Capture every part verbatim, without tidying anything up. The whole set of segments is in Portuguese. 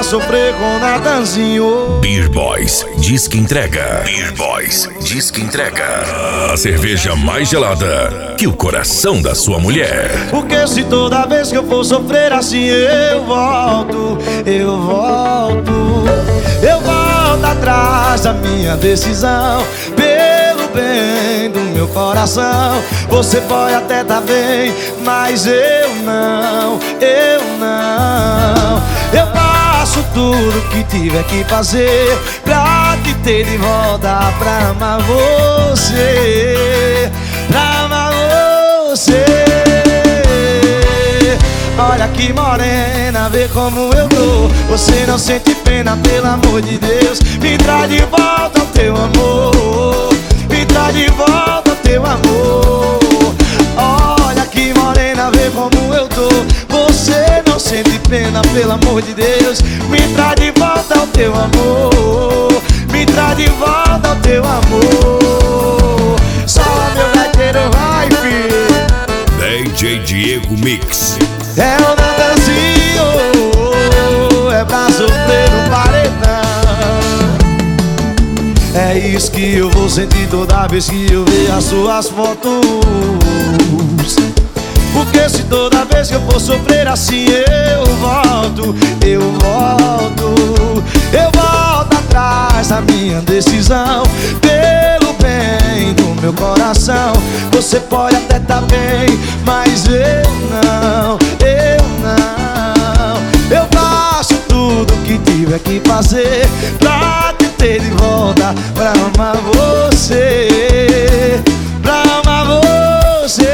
pra sofrer com Natanzinho. Beer Boys diz que entrega. Beer Boys diz que entrega a cerveja mais gelada que o coração da sua mulher. Porque se toda vez que eu for sofrer assim eu volto, eu volto, eu volto atrás da minha decisão. Pelo bem do meu coração, você pode até tá bem, mas eu não, eu não. Eu faço tudo que tiver que fazer pra te ter de volta, pra amar você, pra amar você. Olha que morena, vê como eu tô. Você não sente pena, pelo amor de Deus. Me traz de volta o teu amor, me traz de volta o teu amor. Olha que morena, vê como eu tô. Você não sente pena, pelo amor de Deus. Me traz de volta o teu amor, me traz de volta o teu amor. Só meu gaiteiro vai, filho. D J Diego Mix. É o Natanzinho, é pra sofrer no paredão. É isso que eu vou sentir toda vez que eu ver as suas fotos. Porque se toda vez que eu for sofrer assim eu volto, eu volto, eu volto atrás da minha decisão. Pelo bem do meu coração, você pode até tá bem, mas eu não, eu não. Eu faço tudo que tiver que fazer pra te ter de volta, pra amar você, pra amar você.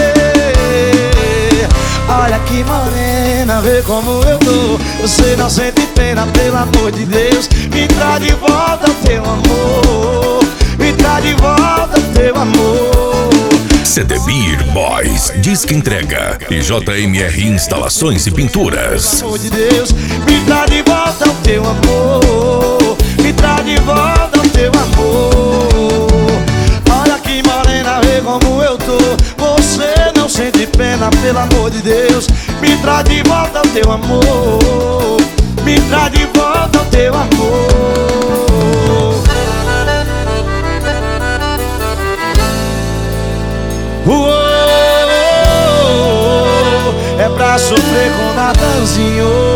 Olha que morena, vê como eu tô. Você não sente pena, pelo amor de Deus. Me traz de volta o teu amor, me traz de volta o teu amor. C D Beer Boys diz que entrega. E J M R Instalações e Pinturas. Pelo amor de Deus, me traz de volta o teu amor, me traz de volta o teu amor. Olha que morena, vê como eu tô. Você não sente pena, pelo amor de Deus. Me traz de volta o teu amor, me traz de volta o teu amor. Uou, é pra sofrer com Natanzinho.